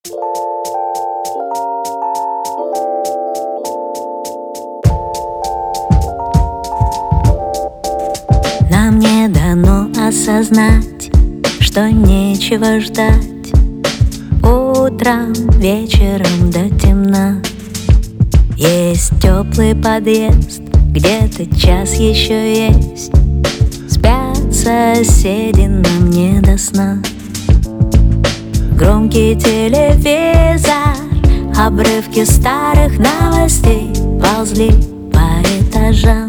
Нам не дано осознать, что нечего ждать утром, вечером до темна. Есть теплый подъезд, где-то час еще есть. Спят соседи, нам не до сна. Громкий телевизор, обрывки старых новостей ползли по этажам.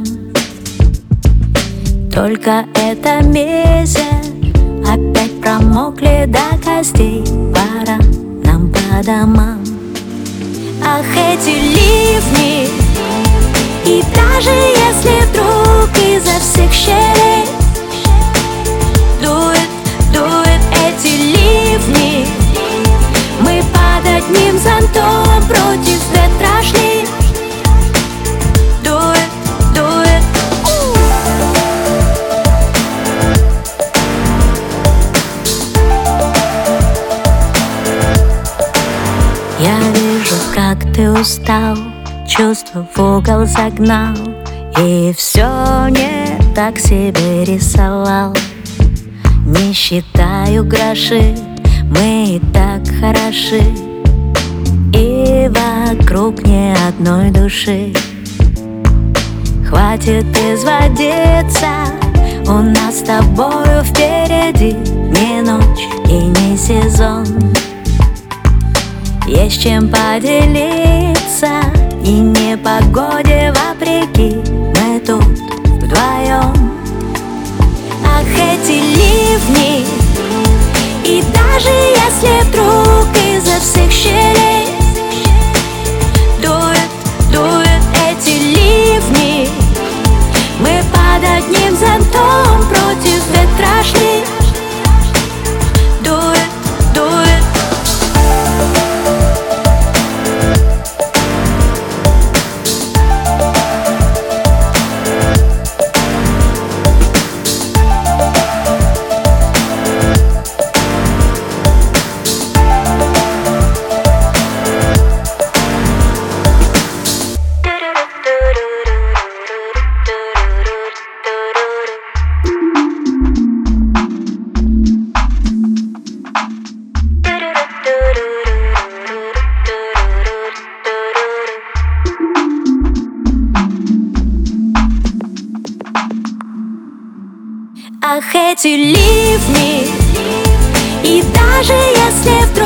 Только это месяц, опять промокли до костей. Пора нам по домам. Ах, эти ливни, и даже если вдруг изо всех щелей дует эти ливни, мы под одним зонтом против ветра шли. Я вижу, как ты устал, чувства в угол загнал, и все не так себе рисовал. Не считаю гроши, мы и так хороши, и вокруг ни одной души. Хватит изводиться, у нас с тобою впереди не ночь и не сезон. Есть чем поделиться, и непогоде вопреки мы тут вдвоем. Ах, эти ливни, и даже если вдруг изо всех щелей дует эти ливни, мы под одним зонтом против ветра шли. Ах, эти ливни, и даже если вдруг